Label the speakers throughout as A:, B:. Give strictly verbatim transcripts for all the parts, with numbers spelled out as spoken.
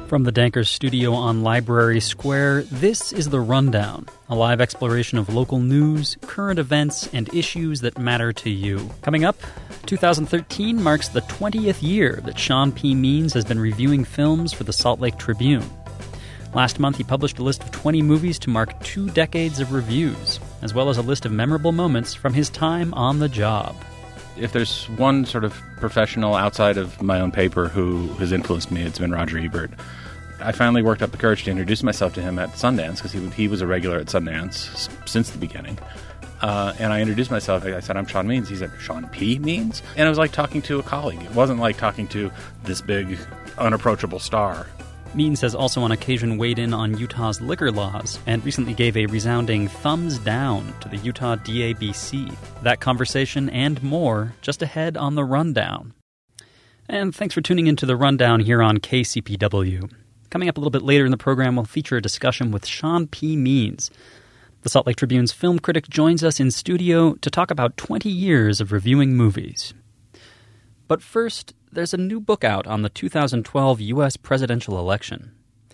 A: From the Dankers studio on Library Square, this is The Rundown, a live exploration of local news, current events, and issues that matter to you. Coming up, two thousand thirteen marks the twentieth year that Sean P. Means has been reviewing films for the Salt Lake Tribune. Last month, he published a list of twenty movies to mark two decades of reviews, as well as a list of memorable moments from his time on the job.
B: If there's one sort of professional outside of my own paper who has influenced me, it's been Roger Ebert. I finally worked up the courage to introduce myself to him at Sundance, because he, he was a regular at Sundance s- since the beginning. Uh, and I introduced myself. I said, I'm Sean Means. He said, Sean P. Means? And it was like talking to a colleague. It wasn't like talking to this big, unapproachable star.
A: Means has also on occasion weighed in on Utah's liquor laws and recently gave a resounding thumbs down to the Utah D A B C. That conversation and more just ahead on The Rundown. And thanks for tuning into The Rundown here on K C P W. Coming up a little bit later in the program, we'll feature a discussion with Sean P. Means. The Salt Lake Tribune's film critic joins us in studio to talk about twenty years of reviewing movies. But first, there's a new book out on the two thousand twelve U S presidential election.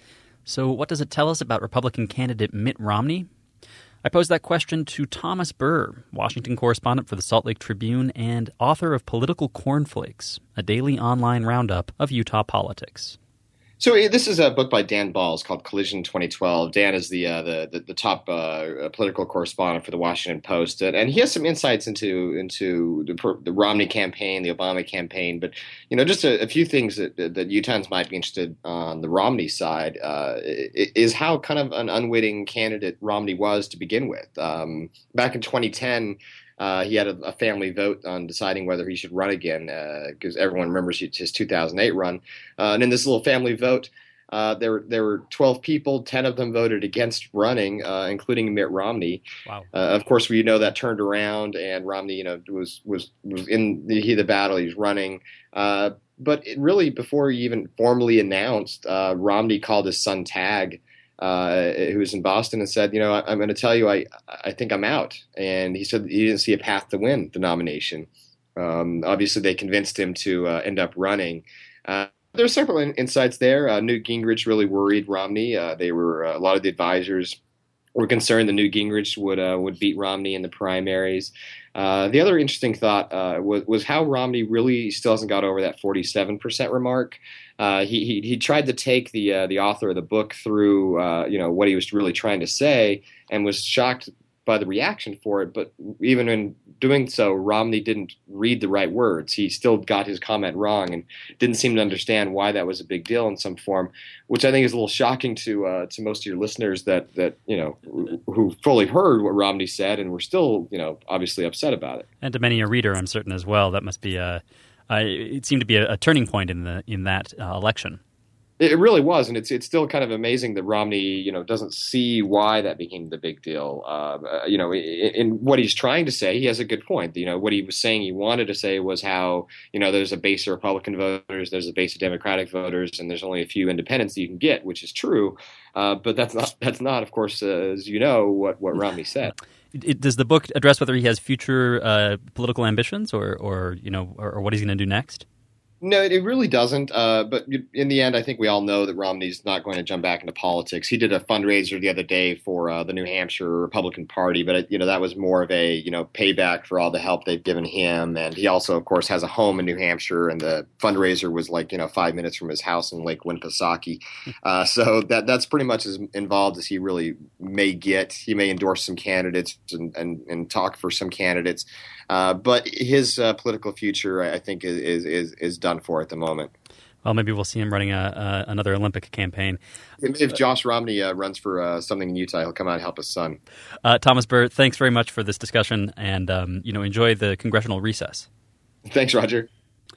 A: So what does it tell us about Republican candidate Mitt Romney? I posed that question to Thomas Burr, Washington correspondent for the Salt Lake Tribune and author of Political Cornflakes, a daily online roundup of Utah politics.
C: So this is a book by Dan Balls called Collision twenty twelve. Dan is the uh, the, the the top uh, political correspondent for the Washington Post, and, and he has some insights into into the, the Romney campaign, the Obama campaign. But you know, just a, a few things that that Utahns might be interested on the Romney side uh, is how kind of an unwitting candidate Romney was to begin with. Um, back in twenty ten. Uh, he had a, a family vote on deciding whether he should run again, because uh, everyone remembers his two thousand eight run. Uh, and in this little family vote, uh, there, there were twelve people. ten of them voted against running, uh, including Mitt Romney.
A: Wow.
C: Uh, of course, we know that turned around, and Romney, you know, was was was in the heat of the battle. He was running. Uh, but it really, before he even formally announced, uh, Romney called his son Tag, Uh, who was in Boston, and said, you know, I, I'm going to tell you, I, I think I'm out. And he said he didn't see a path to win the nomination. Um, obviously, they convinced him to uh, end up running. Uh, there are several in- insights there. Uh, Newt Gingrich really worried Romney. Uh, they were uh, a lot of the advisors were concerned that Newt Gingrich would uh, would beat Romney in the primaries. Uh, the other interesting thought uh, was, was how Romney really still hasn't got over that forty-seven percent remark. Uh, he, he he tried to take the uh, the author of the book through uh, you know what he was really trying to say, and was shocked by the reaction for it. But even in doing so, Romney didn't read the right words. He still got his comment wrong and didn't seem to understand why that was a big deal in some form, which I think is a little shocking to uh, to most of your listeners that that you know who fully heard what Romney said and were still you know obviously upset about it.
A: And to many a reader, I'm certain as well, that must be a uh, it seemed to be a, a turning point in the in that uh, election.
C: It really was, and it's it's still kind of amazing that Romney, you know, doesn't see why that became the big deal. Uh, you know, in, in what he's trying to say, he has a good point. You know, what he was saying he wanted to say was how, you know, there's a base of Republican voters, there's a base of Democratic voters, and there's only a few independents that you can get, which is true. Uh, but that's not, that's not, of course, uh, as you know, what, what Romney said.
A: It, it, does the book address whether he has future uh, political ambitions, or, or you know, or, or what he's going to do next?
C: No, it really doesn't. Uh, but in the end, I think we all know that Romney's not going to jump back into politics. He did a fundraiser the other day for uh, the New Hampshire Republican Party, but you know that was more of a you know payback for all the help they've given him. And he also, of course, has a home in New Hampshire, and the fundraiser was like you know five minutes from his house in Lake Winnipesaukee. Uh, so that that's pretty much as involved as he really may get. He may endorse some candidates and and, and talk for some candidates. Uh, but his uh, political future, I think, is, is is done for at the moment.
A: Well, maybe we'll see him running a, a, another Olympic campaign.
C: If Josh Romney uh, runs for uh, something in Utah, he'll come out and help his son.
A: Uh, Thomas Burr, thanks very much for this discussion, and um, you know, enjoy the congressional recess.
C: Thanks, Roger.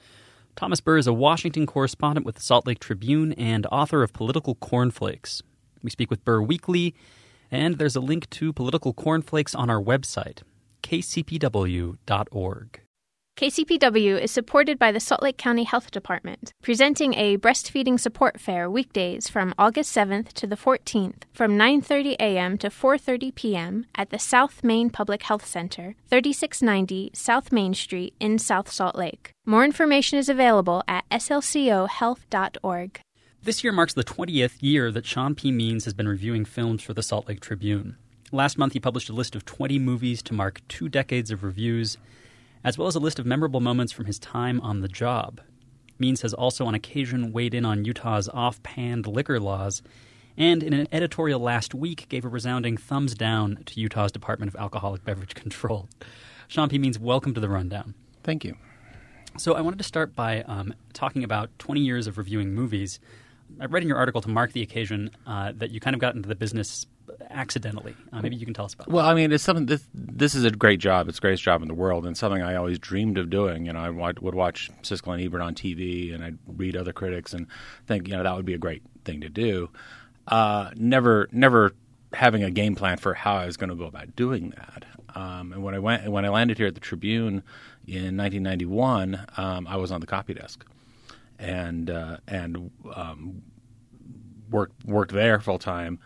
A: Thomas Burr is a Washington correspondent with the Salt Lake Tribune and author of Political Cornflakes. We speak with Burr weekly, and there's a link to Political Cornflakes on our website, k c p w dot org.
D: K C P W is supported by the Salt Lake County Health Department, presenting a breastfeeding support fair weekdays from August seventh to the fourteenth from nine thirty a.m. to four thirty p.m. at the South Main Public Health Center, thirty-six ninety South Main Street in South Salt Lake. More information is available at s l c o health dot org.
A: This year marks the twentieth year that Sean P. Means has been reviewing films for the Salt Lake Tribune. Last month, he published a list of twenty movies to mark two decades of reviews, as well as a list of memorable moments from his time on the job. Means has also on occasion weighed in on Utah's off-panned liquor laws, and in an editorial last week gave a resounding thumbs down to Utah's Department of Alcoholic Beverage Control. Sean P. Means, welcome to the Rundown.
B: Thank you.
A: So I wanted to start by um, talking about twenty years of reviewing movies. I read in your article to mark the occasion uh, that you kind of got into the business accidentally. Uh, maybe you can tell us about
B: Well,
A: that.
B: I mean, it's something. This, this is a great job. It's the greatest job in the world, and something I always dreamed of doing. You know, I would watch Siskel and Ebert on T V, and I'd read other critics and think, you know, that would be a great thing to do. Uh, never, never having a game plan for how I was going to go about doing that. Um, and when I went, when I landed here at the Tribune in nineteen ninety-one, um, I was on the copy desk, and uh, and um, worked worked there full time.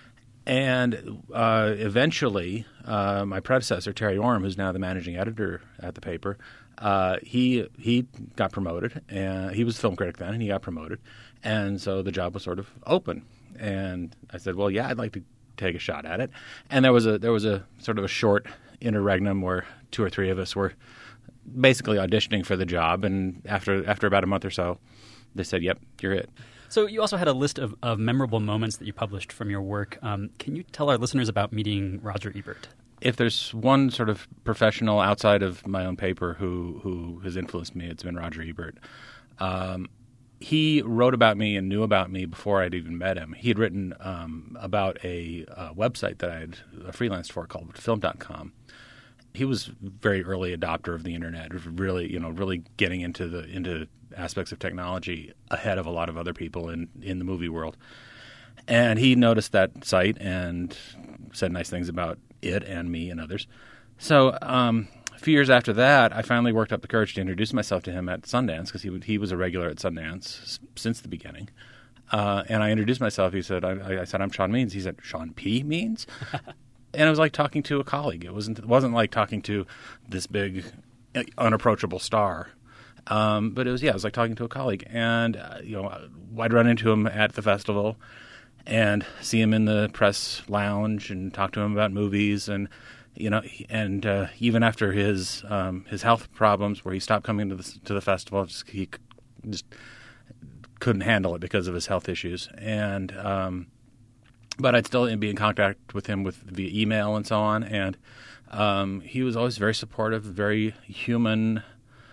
B: And uh, eventually, uh, my predecessor, Terry Orem, who's now the managing editor at the paper, uh, he he got promoted. And he was a film critic then, and he got promoted. And so the job was sort of open. And I said, well, yeah, I'd like to take a shot at it. And there was a there was a sort of a short interregnum where two or three of us were basically auditioning for the job. And after after about a month or so, they said, yep, you're it.
A: So you also had a list of, of memorable moments that you published from your work. Um, can you tell our listeners about meeting Roger Ebert?
B: If there's one sort of professional outside of my own paper who, who has influenced me, it's been Roger Ebert. Um, he wrote about me and knew about me before I'd even met him. He had written um, about a, a website that I had freelanced for called film dot com. He was a very early adopter of the internet, really, you know, really getting into the into aspects of technology ahead of a lot of other people in, in the movie world. And he noticed that site and said nice things about it and me and others. So um, a few years after that, I finally worked up the courage to introduce myself to him at Sundance, because he would, he was a regular at Sundance s- since the beginning. Uh, and I introduced myself. He said, I, I said, I'm Sean Means. He said, Sean P. Means? And it was like talking to a colleague. It wasn't it wasn't like talking to this big, unapproachable star. Um, but it was, yeah, it was like talking to a colleague. And, uh, you know, I'd run into him at the festival and see him in the press lounge and talk to him about movies. And, you know, and uh, even after his um, his health problems, where he stopped coming to the, to the festival, just, he just couldn't handle it because of his health issues. And, um, but I'd still be in contact with him with via email and so on. And um, he was always very supportive, very human,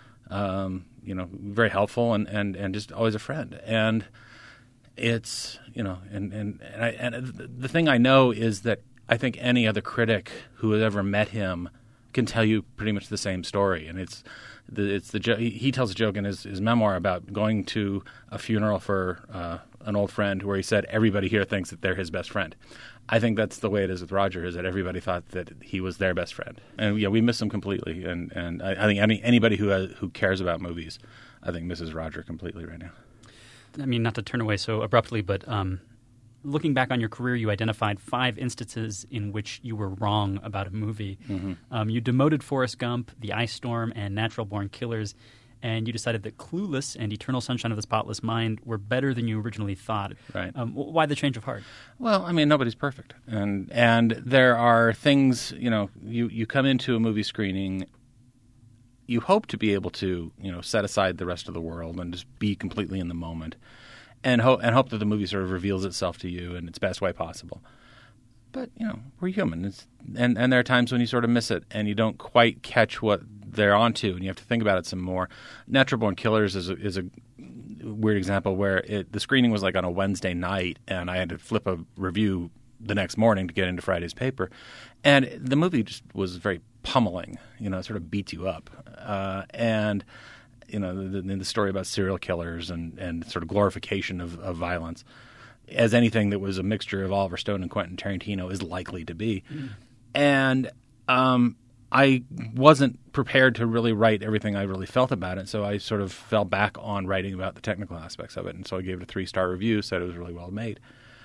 B: Um, you know, very helpful, and, and, and just always a friend. And it's, you know, and and and, I, and the thing I know is that I think any other critic who has ever met him can tell you pretty much the same story. And it's the it's the jo- he tells a joke in his, his memoir about going to a funeral for uh, an old friend where he said everybody here thinks that they're his best friend. I think that's the way it is with Roger, is that everybody thought that he was their best friend. And yeah, we miss him completely. And, and I, I think any, anybody who has, who cares about movies, I think misses Roger completely right now.
A: I mean, not to turn away so abruptly, but um, looking back on your career, you identified five instances in which you were wrong about a movie. Mm-hmm. Um, you demoted Forrest Gump, The Ice Storm, and Natural Born Killers, and you decided that Clueless and Eternal Sunshine of the Spotless Mind were better than you originally thought.
B: Right.
A: Um, why the change of heart?
B: Well, I mean, nobody's perfect. And and there are things, you know, you, you come into a movie screening, you hope to be able to, you know, set aside the rest of the world and just be completely in the moment and, ho- and hope that the movie sort of reveals itself to you in its best way possible. But, you know, we're human. It's, and, and there are times when you sort of miss it and you don't quite catch what they're onto, and you have to think about it some more. Natural Born Killers is a, is a weird example where it, the screening was like on a Wednesday night, and I had to flip a review the next morning to get into Friday's paper. And the movie just was very pummeling, you know, it sort of beats you up. Uh, and, you know, the, the, the story about serial killers and, and sort of glorification of, of violence, as anything that was a mixture of Oliver Stone and Quentin Tarantino is likely to be. Mm. And um I wasn't prepared to really write everything I really felt about it, so I sort of fell back on writing about the technical aspects of it, and so I gave it a three-star review, said it was really well made.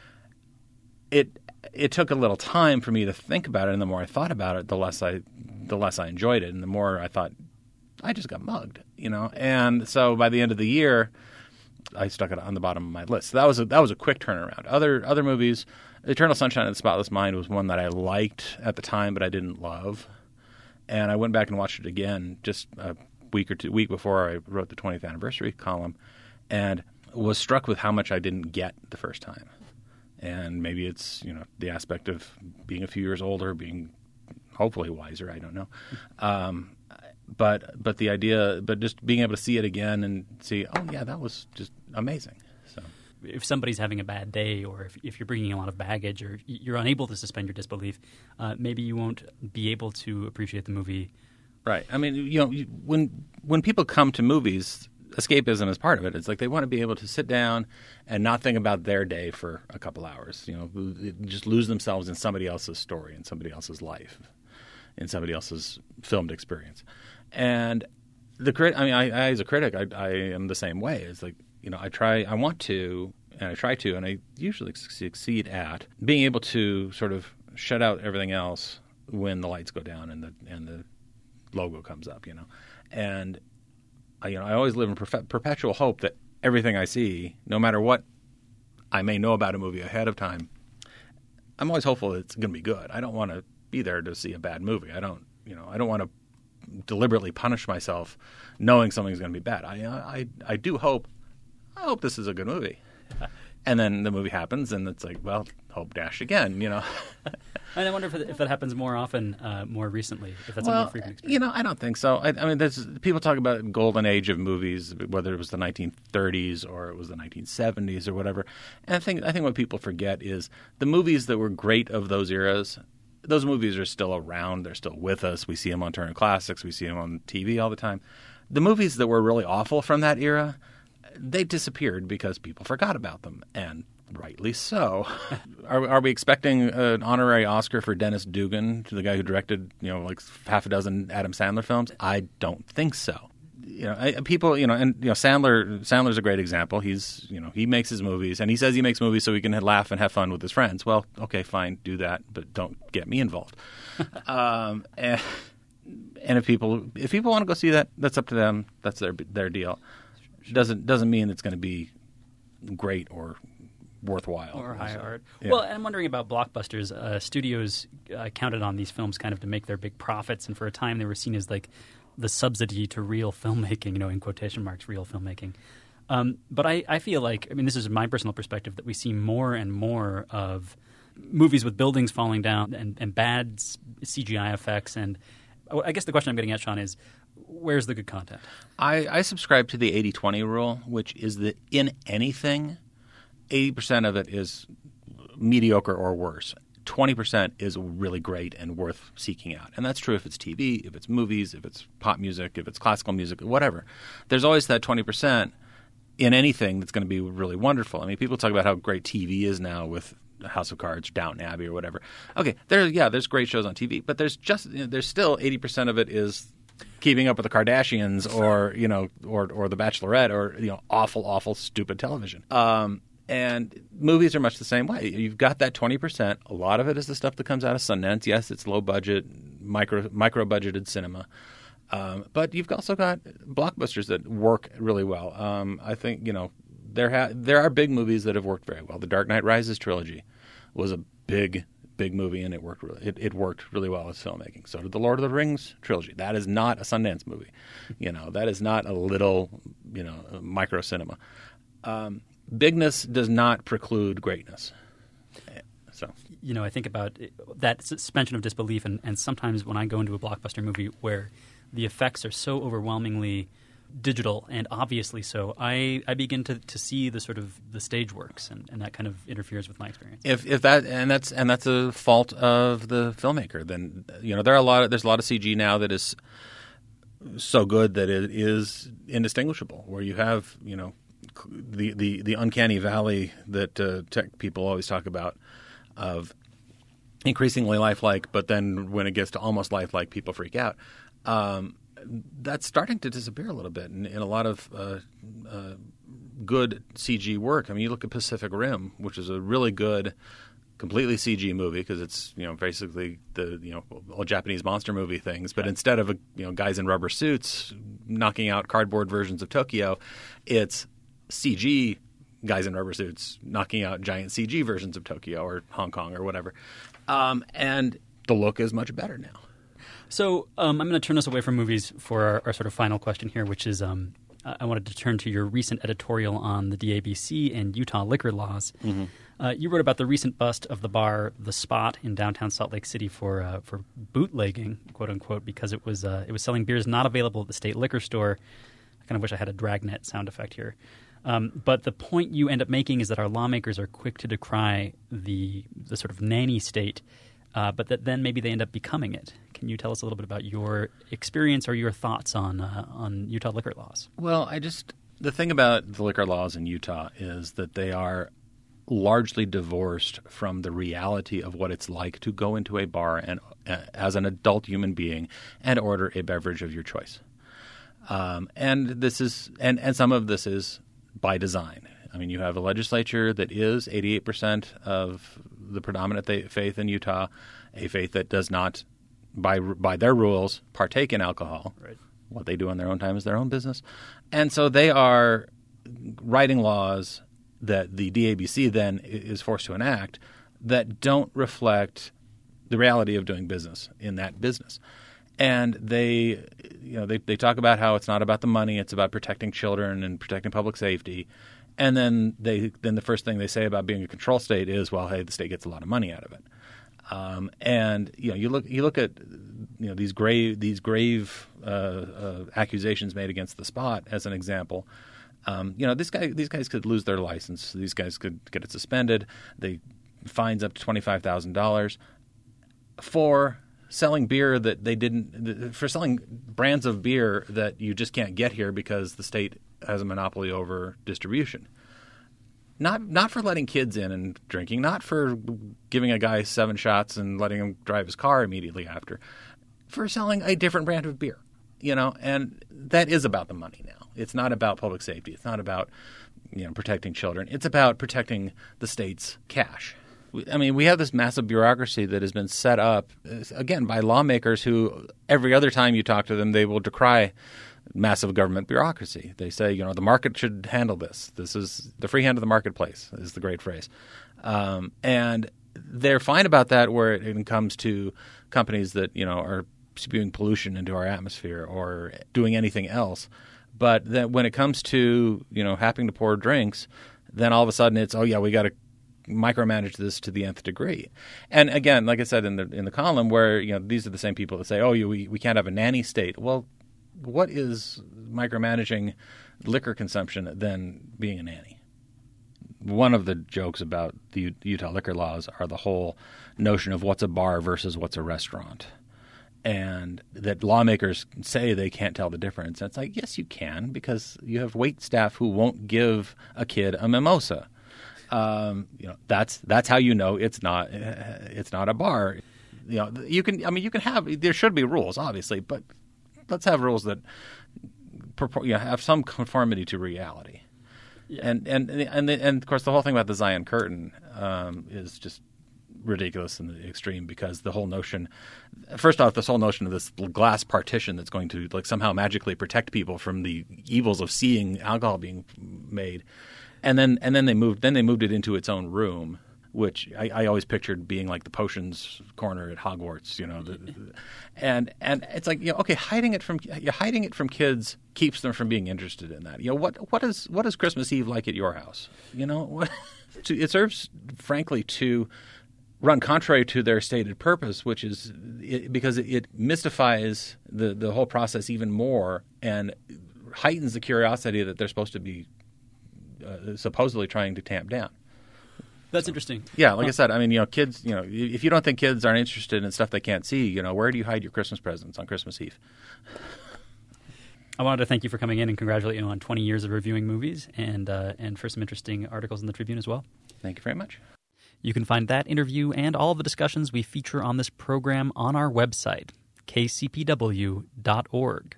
B: It it took a little time for me to think about it, and the more I thought about it, the less I the less I enjoyed it, and the more I thought, I just got mugged, you know? And so by the end of the year, I stuck it on the bottom of my list. So that was a, that was a quick turnaround. Other other movies, Eternal Sunshine of the Spotless Mind was one that I liked at the time, but I didn't love. And I went back and watched it again just a week or two week before I wrote the twentieth anniversary column, and was struck with how much I didn't get the first time. And maybe it's, you know, the aspect of being a few years older, being hopefully wiser. I don't know. Um, but but the idea, but just being able to see it again and see, oh yeah, that was just amazing. So
A: if somebody's having a bad day, or if, if you're bringing a lot of baggage, or you're unable to suspend your disbelief, uh, maybe you won't be able to appreciate the movie.
B: Right. I mean, you know, when when people come to movies, escapism is part of it. It's like they want to be able to sit down and not think about their day for a couple hours. You know, just lose themselves in somebody else's story, in somebody else's life, in somebody else's filmed experience. And the crit, I mean, I, I as a critic, I, I am the same way. It's like, you know, I try, I want to, and I try to, and I usually succeed at being able to sort of shut out everything else when the lights go down and the and the logo comes up. You know, and I, you know, I always live in perfe- perpetual hope that everything I see, no matter what I may know about a movie ahead of time, I'm always hopeful that it's going to be good. I don't want to be there to see a bad movie. I don't, you know, I don't want to deliberately punish myself knowing something's going to be bad. I, I, I do hope, I hope this is a good movie. And then the movie happens, and it's like, well, hope dashed again, you know.
A: And I wonder if, it, if that happens more often, uh, more recently, if that's
B: well,
A: a more frequent experience.
B: You know, I don't think so. I, I mean, there's, people talk about golden age of movies, whether it was the nineteen thirties or it was the nineteen seventies or whatever. And I think I think what people forget is the movies that were great of those eras, those movies are still around. They're still with us. We see them on Turner Classics. We see them on T V all the time. The movies that were really awful from that era, they disappeared because people forgot about them, and rightly so. are, are we expecting an honorary Oscar for Dennis Dugan, the guy who directed, you know, like half a dozen Adam Sandler films? I don't think so. You know, I, people, you know, and you know, Sandler. Sandler's a great example. He's, you know, he makes his movies, and he says he makes movies so he can laugh and have fun with his friends. Well, okay, fine, do that, but don't get me involved. um, and, and if people, if people want to go see that, that's up to them. That's their their deal. Doesn't doesn't mean it's going to be great or worthwhile
A: or high art.
B: Yeah.
A: Well, I'm wondering about blockbusters. Uh, studios uh, counted on these films kind of to make their big profits, and for a time they were seen as like the subsidy to real filmmaking, you know, in quotation marks, real filmmaking. Um, but I, I feel like, I mean, this is my personal perspective, that we see more and more of movies with buildings falling down and, and bad C G I effects. And I guess the question I'm getting at, Sean, is where's the good content?
B: I, I subscribe to the eighty twenty rule, which is that in anything, eighty percent of it is mediocre or worse. twenty percent is really great and worth seeking out. And that's true if it's T V, if it's movies, if it's pop music, if it's classical music, whatever. There's always that twenty percent in anything that's going to be really wonderful. I mean, people talk about how great T V is now with House of Cards, Downton Abbey, or whatever. Okay, there, yeah, there's great shows on T V, but there's just you know, there's still eighty percent of it is Keeping Up with the Kardashians, or you know, or or The Bachelorette, or you know, awful, awful, stupid television. Um, and movies are much the same way. You've got that twenty percent. A lot of it is the stuff that comes out of Sundance. Yes, it's low budget, micro micro budgeted cinema. Um, but you've also got blockbusters that work really well. Um, I think you know there ha- there are big movies that have worked very well. The Dark Knight Rises trilogy was a big, big movie, and it worked really, it, it worked really well as filmmaking. So did the Lord of the Rings trilogy. That is not a Sundance movie. You know, that is not a little, you know, micro cinema. Um, bigness does not preclude greatness. So,
A: you know, I think about that suspension of disbelief, and, and sometimes when I go into a blockbuster movie where the effects are so overwhelmingly digital and obviously so, I, I begin to, to see the sort of the stage works, and, and that kind of interferes with my experience.
B: If if that and that's and that's a fault of the filmmaker, then you know there are a lot of, there's a lot of C G now that is so good that it is indistinguishable. Where you have you know the the, the uncanny valley that uh, tech people always talk about of increasingly lifelike, but then when it gets to almost lifelike, people freak out. Um, that's starting to disappear a little bit in, in a lot of uh, uh, good C G work. I mean, you look at Pacific Rim, which is a really good, completely C G movie because it's you know basically the you know all Japanese monster movie things, but yeah. Instead of a, you know guys in rubber suits knocking out cardboard versions of Tokyo, it's C G guys in rubber suits knocking out giant C G versions of Tokyo or Hong Kong or whatever. Um, and the look is much better now.
A: So um, I'm going to turn us away from movies for our, our sort of final question here, which is um, I wanted to turn to your recent editorial on the D A B C and Utah liquor laws. Mm-hmm. Uh, you wrote about the recent bust of the bar The Spot in downtown Salt Lake City for uh, for bootlegging, quote unquote, because it was uh, it was selling beers not available at the state liquor store. I kind of wish I had a Dragnet sound effect here. Um, but the point you end up making is that our lawmakers are quick to decry the the sort of nanny state, uh, but that then maybe they end up becoming it. Can you tell us a little bit about your experience or your thoughts on uh, on Utah liquor laws?
B: Well, I just the thing about the liquor laws in Utah is that they are largely divorced from the reality of what it's like to go into a bar and uh, as an adult human being and order a beverage of your choice. Um, and this is and, and some of this is by design. I mean, you have a legislature that is eighty-eight percent of the predominant th- faith in Utah, a faith that does not, by by their rules, partake in alcohol.
A: Right.
B: What they do on their own time is their own business. And so they are writing laws that the D A B C then is forced to enact that don't reflect the reality of doing business in that business. And they, you know, they, they talk about how it's not about the money, it's about protecting children and protecting public safety. And then they then the first thing they say about being a control state is, well, hey, the state gets a lot of money out of it. Um, and you know, you look you look at you know these grave these grave uh, uh, accusations made against the Spot as an example. Um, you know, this guy these guys could lose their license. These guys could get it suspended. They fines up to twenty-five thousand dollars for selling beer that they didn't for selling brands of beer that you just can't get here because the state has a monopoly over distribution. Not not for letting kids in and drinking, not for giving a guy seven shots and letting him drive his car immediately after, for selling a different brand of beer, you know, and that is about the money now. It's not about public safety. It's not about, you know, protecting children. It's about protecting the state's cash. I mean, we have this massive bureaucracy that has been set up, again, by lawmakers who every other time you talk to them, they will decry massive government bureaucracy. They say, you know, the market should handle this. This is the free hand of the marketplace is the great phrase. Um, and they're fine about that where it comes to companies that, you know, are spewing pollution into our atmosphere or doing anything else. But that when it comes to, you know, having to pour drinks, then all of a sudden it's, oh, yeah, we got to micromanage this to the nth degree. And again, like I said in the in the column, where, you know, these are the same people that say, oh, you, we, we can't have a nanny state. Well, what is micromanaging liquor consumption than being a nanny? One of the jokes about the Utah liquor laws are the whole notion of what's a bar versus what's a restaurant. And that lawmakers say they can't tell the difference. And it's like, yes, you can, because you have wait staff who won't give a kid a mimosa. Um, you know, that's that's how you know it's not it's not a bar. You know, you can. I mean, you can have. There should be rules, obviously, but let's have rules that you know, have some conformity to reality. Yeah. And and and and of course, the whole thing about the Zion Curtain um, is just ridiculous in the extreme, because the whole notion, first off, this whole notion of this glass partition that's going to like somehow magically protect people from the evils of seeing alcohol being made. And then, and then they moved. Then they moved it into its own room, which I, I always pictured being like the potions corner at Hogwarts, you know. The, and and it's like, you know, okay, hiding it from you know, hiding it from kids keeps them from being interested in that. You know, what what is what is Christmas Eve like at your house? You know, what, it serves, frankly, to run contrary to their stated purpose, which is it, because it, it mystifies the the whole process even more and heightens the curiosity that they're supposed to be. Uh, supposedly trying to tamp down.
A: That's so interesting.
B: Yeah, like uh, I said, I mean, you know, kids, you know, if you don't think kids aren't interested in stuff they can't see, you know, where do you hide your Christmas presents on Christmas Eve?
A: I wanted to thank you for coming in and congratulate you on twenty years of reviewing movies and uh, and for some interesting articles in the Tribune as well.
B: Thank you very much.
A: You can find that interview and all of the discussions we feature on this program on our website, k c p w dot org.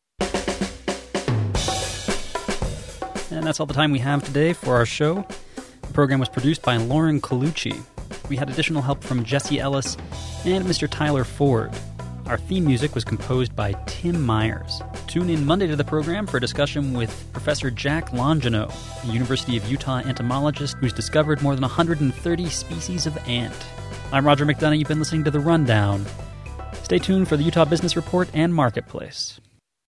A: And that's all the time we have today for our show. The program was produced by Lauren Colucci. We had additional help from Jesse Ellis and Mister Tyler Ford. Our theme music was composed by Tim Myers. Tune in Monday to the program for a discussion with Professor Jack Longino, a University of Utah entomologist who's discovered more than one hundred thirty species of ant. I'm Roger McDonough. You've been listening to The Rundown. Stay tuned for the Utah Business Report and Marketplace.